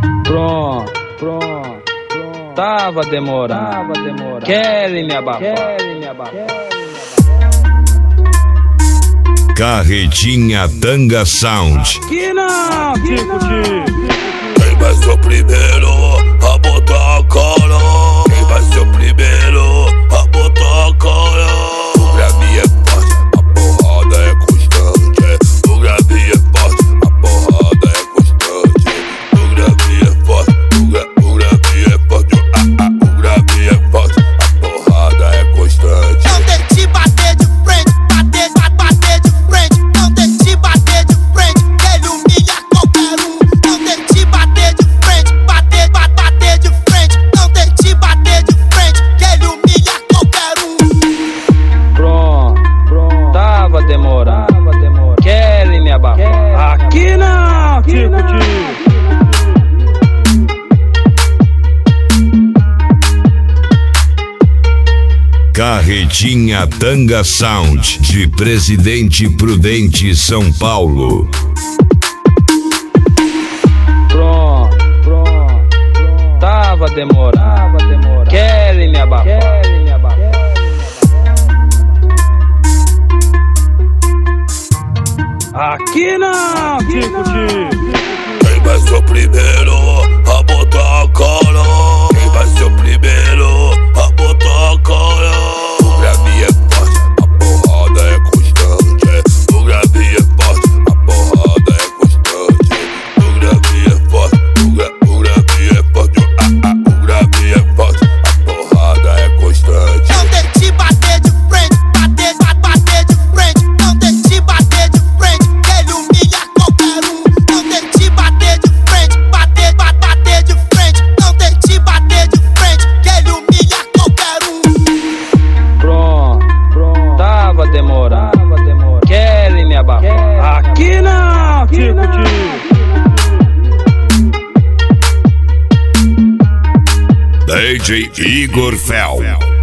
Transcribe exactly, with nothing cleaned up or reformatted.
Pronto, pronto, pronto. Tava demorando, tava demorando. Querem me abafar, querem me abafar. Carretinha Tanga Sound. Que não, Tico Tico. Quem vai ser o primeiro a botar a cara? Quem vai ser o primeiro a botar a cara? O grave é forte, a porrada é constante. O grave é forte, a porrada é constante. O grave é forte, o, gra o grave é forte. Ah, ah, o grave é forte, a porrada é constante. Não tente bater de frente, bater, bater de frente. Não tente bater de frente, ele humilha qualquer um. Não tente bater de frente, bater, bater de frente. Não tente bater de frente, que ele humilha qualquer um. Pronto, pronto. Tava demorando, tava demorando. Querem me abafar. Aqui não, Tico Tico. Carretinha Tanga Sound, de Presidente Prudente, São Paulo. Pronto, pronto, pronto. Tava demorando, tava demorando. Querem me abafar, querem me abafar. Aqui não, Tico Tico. Quem vai ser o primeiro a botar a cara? Quem vai ser o primeiro a botar a cara? O grave é forte, a porrada é constante. O grave é forte, a porrada é constante. O grave é forte, o, gra o grave é forte. Ah, ah, o grave é forte, a porrada é constante. Não tente bater de frente, bater, bater de frente. Não tente bater de frente, que ele humilha qualquer um. Não tente bater de frente, bater, bater de frente. Não tente bater de frente, que ele humilha qualquer um. Pronto, pronto. Tava demorando, tava demorando. Querem me abafar. Aqui não, Tico Tico. D J Igor Fel.